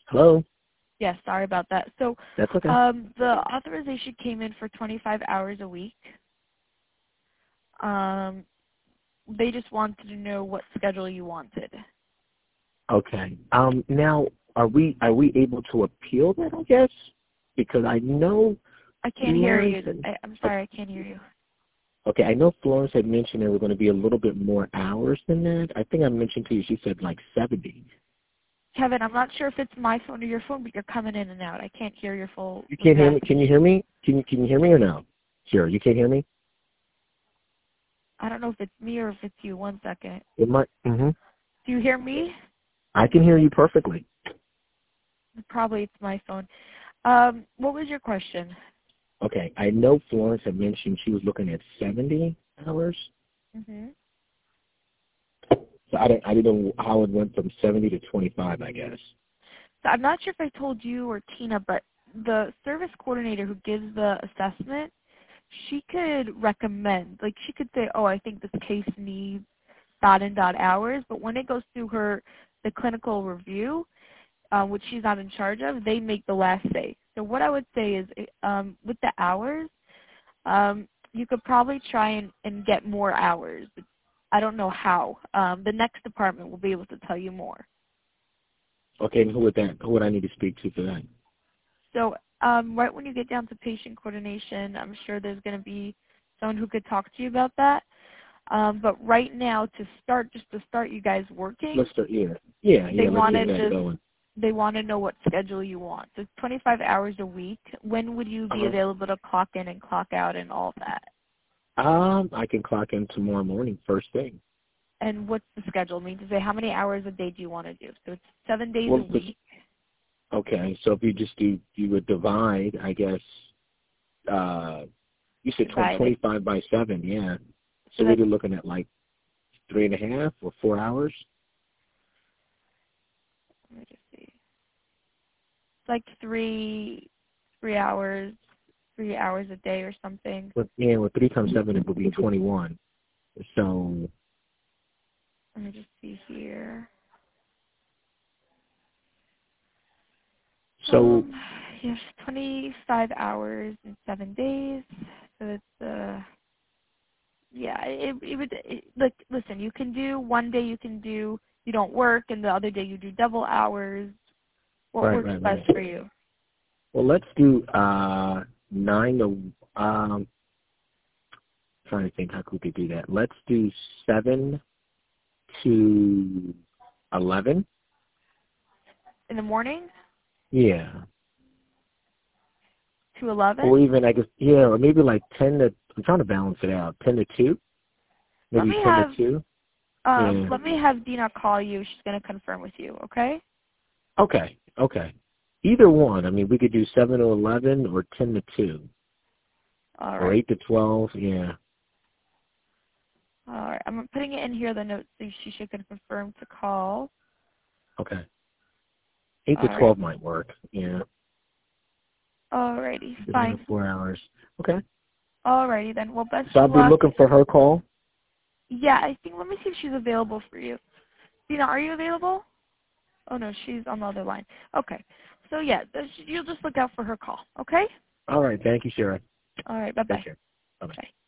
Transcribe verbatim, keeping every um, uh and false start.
Hello? Yes, sorry about that. So That's okay. um, the authorization came in for twenty-five hours a week. Um, they just wanted to know what schedule you wanted. Okay. Um, now, are we are we able to appeal that, I guess? Because I know I can't hear Florence you. and, I, I'm sorry, I can't hear you. okay, I know Florence had mentioned there were going to be a little bit more hours than that. I think I mentioned to you, she said like seventy. Kevin, I'm not sure if it's my phone or your phone, but you're coming in and out. I can't hear your full You can't hear me? exact. Can you hear me? Can you, can you hear me or no? Sure, you can't hear me? I don't know if it's me or if it's you. One second. It might, mm-hmm. Do you hear me? I can hear you perfectly. Probably it's my phone. Um, what was your question? Okay, I know Florence had mentioned she was looking at seventy hours. Mm-hmm. So I didn't, I didn't know how it went from seventy to twenty-five, I guess. So I'm not sure if I told you or Tina, but the service coordinator who gives the assessment, she could recommend, like she could say, oh, I think this case needs dot and dot hours, but when it goes through her, the clinical review, uh, which she's not in charge of, they make the last say. So what I would say is um, with the hours, um, you could probably try and, and get more hours. I don't know how. Um, the next department will be able to tell you more. Okay, and who would that? Who would I need to speak to for that? So um, right when you get down to patient coordination, I'm sure there's going to be someone who could talk to you about that. Um, but right now, to start, just to start you guys working, Let's start. Yeah, yeah, they yeah. Let's want get to that just going. they want to know what schedule you want. So it's twenty-five hours a week. When would you be Uh-huh. available to clock in and clock out and all that? Um, I can clock in tomorrow morning, first thing. And what's the schedule? I mean to say, how many hours a day do you want to do? So it's seven days Well, a week. okay, so if you just do, you would divide, I guess. Uh, you said Divide it. twenty-five by seven, yeah. So So we'd that's, be looking at like three and a half or four hours. let me just see. It's like three three hours, three hours a day or something. But yeah, with three times seven, it would be twenty-one. So, Let me just see here. so Um, yes, twenty-five hours in seven days. So it's uh, yeah, it it would it, like listen. You can do one day. You can do you don't work, and the other day you do double hours. What right, works right, best right. for you? Well, let's do uh nine to um. Trying to think how we could do that. Let's do seven to eleven. In the morning Yeah. to eleven. Or even I guess yeah, or maybe like ten to. I'm trying to balance it out. Ten to two. Let Maybe me ten to have two. um Yeah. let me have Dina call you. She's gonna confirm with you. Okay. Okay. Okay. Either one. I mean, we could do seven to eleven or ten to two All or right. eight to twelve. Yeah. All right. I'm putting it in here. The notes so she should confirm to call. Okay. Eight All to right. twelve might work. Yeah. Alrighty, Give me fine. four hours. Okay. Alrighty then. Well, best So of I'll be luck. looking for her call. Yeah, I think. Let me see if she's available for you. Dina, are you available? Oh no, she's on the other line. Okay. So yeah, you'll just look out for her call. Okay. All right. Thank you, Sharon. All right. Bye Take bye. care. Bye bye. Bye.